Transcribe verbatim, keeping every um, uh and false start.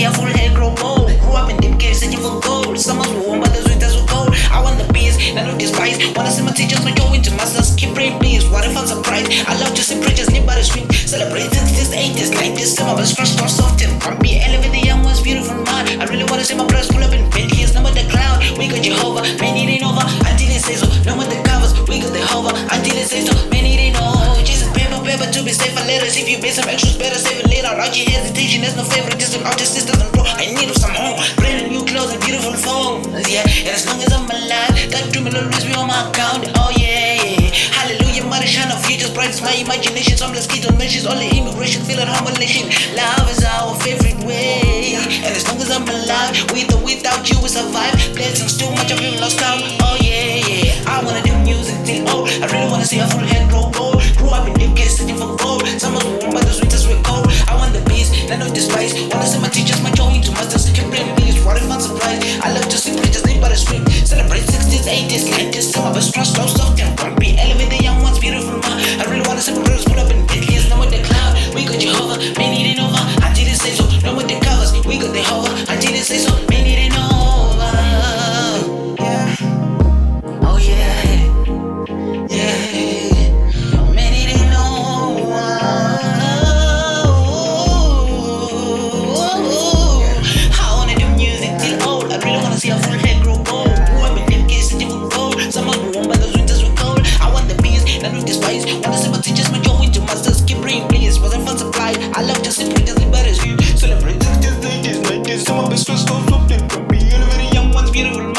see a full head grow old. Grew up in them caves searching for gold. Summers were warm, but the winters were cold. I want the bees, none of despise. Wanna see my teachers when go into masters. Keep praying, please. What if I'm surprised? I love to see preachers near by the street. Celebrate sixties, eighties, nineties. Some of us first cross soft and grumpy. Elevate the young ones, beautiful mind. I really wanna see my brothers pull up in Bentleys. Number the cloud, we got Jehovah. Man, it ain't over until it says so. Number the covers, we got the hover until it says so. Man, it ain't over. Jesus, paper, paper to be safe for letters. If you pay some extras, better save it later. Out your hesitation, there's no favoritism. Out your sisters and bro, I need some home. Brand new clothes and beautiful phones. Yeah, and as long as I'm alive, that dream will always be on my account. Oh yeah, yeah. Hallelujah, mighty shine of futures bright as my imagination. Some let's get on mentions, only immigration, feel at home nation. Love is our favorite way. And as long as I'm alive, with or without you we survive. Blessings too much of him lost count. Oh yeah, yeah. I wanna do music till old. I really wanna see a full head grow gold. Grew up in deep caves searching for gold. Summers were warm, but the winters were cold. I want the bees, none of despise. Wanna see my teachers, my joy into masters. Can bring me what if I'm surprised? I love to see preachers live by the street. Celebrate sixties, eighties, nineties. Some of us trust low, soft and grumpy. Elevate the young ones, beautiful mind. I really wanna see my brothers pull up in Bentleys. No with the cloud, we got Jehovah. Man, it ain't over until it says so. No with the covers, we got the hover until it says so. Man, it ain't over. Yeah. Oh yeah. Yeah. Man, it ain't over. I wanna do music till old. I really wanna see a full head grow gold. Grew up in them caves searching for gold. Summers were warm, but those winters were cold. I want the bees, none of despise. Wanna see my teachers, my joy into masters. Keep praying, please. Wasn't fun supply. I love to see preachers live by the street. Celebrate sixties, eighties, nineties. Some of us stress goes up and grumpy. Elevate the young ones, beautiful.